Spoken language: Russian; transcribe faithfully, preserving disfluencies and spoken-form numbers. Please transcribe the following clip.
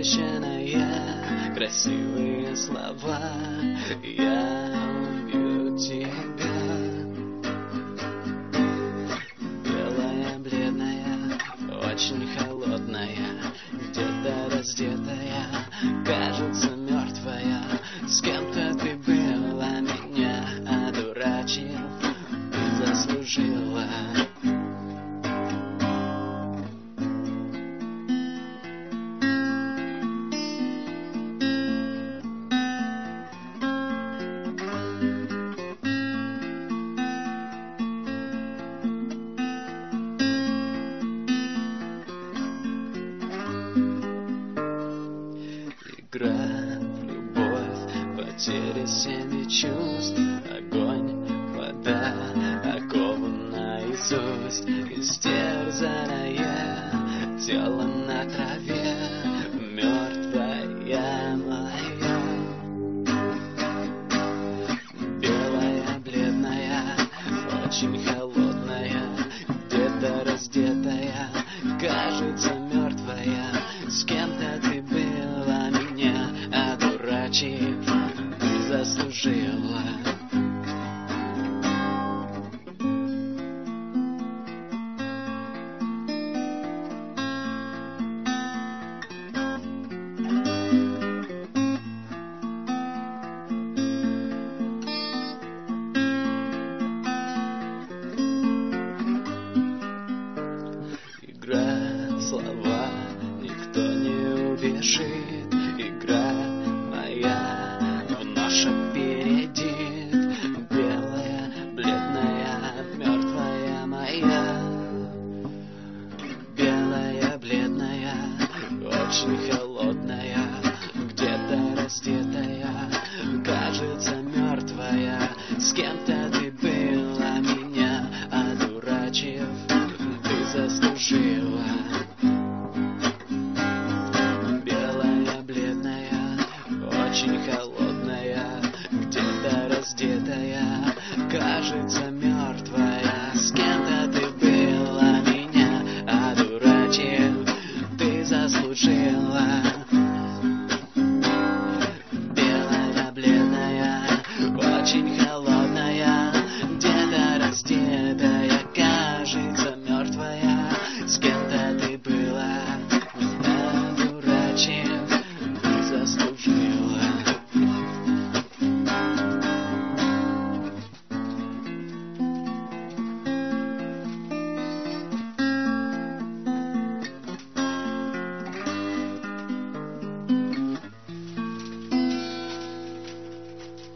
обещанная, красивые слова. Я убью тебя. Белая, бледная, очень холодная, где-то раздетая, кажется мертвая. С кем-то ты была, меня одурачил, ты заслужила. Игра в любовь, потеря семи чувств, огонь, вода, оковы наизусть, истерзанное тело на траве, мертвая моя. Белая, бледная, очень холодная, где-то раздетая, кажется мертвая. С кем-то ты была, меня одурачив, ты заслужила. Игра в слова, никто не убежит. Игра моя вновь опередит. Белая, бледная, мертвая моя. Белая, бледная, очень холодная, где-то раздетая, кажется мертвая. С кем-то ты была, меня одурачив, ты заслужила. Белая, бледная, очень холодная, где-то раздетая, кажется мертвая. С кем-то ты была, меня одурачив, ты заслужила. Белая, бледная, очень холодная, где-то раздетая,